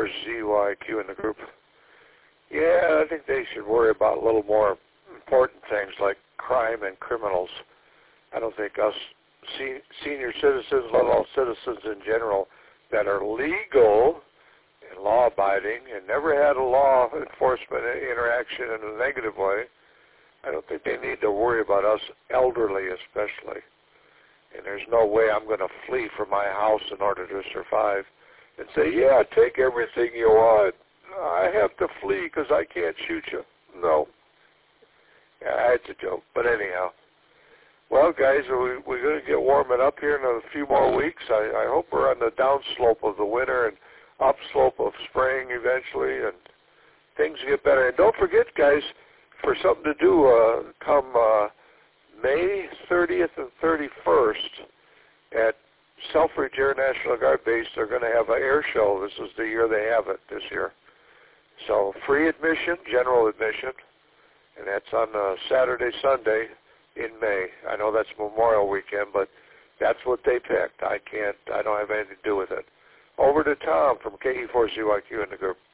KE4ZYQ in the group. Yeah, I think they should worry about a little more important things like crime and criminals. I don't think us senior citizens, let alone citizens in general, that are legal and law-abiding and never had a law enforcement interaction in a negative way, I don't think they need to worry about us elderly especially. And there's no way I'm going to flee from my house in order to survive and say, yeah, take everything you want. I have to flee because I can't shoot you. No. Yeah, it's a joke. But anyhow. Well, guys, we're going to get warming up here in a few more weeks. I hope we're on the downslope of the winter and upslope of spring eventually, and things get better. And don't forget, guys, for something to do, come May 30th and 31st at Selfridge Air National Guard Base, they're going to have an air show. This is the year they have it this year. So free admission, general admission, and that's on Saturday, Sunday in May. I know that's Memorial Weekend, but that's what they picked. I don't have anything to do with it. Over to Tom from KE4ZYQ in the group.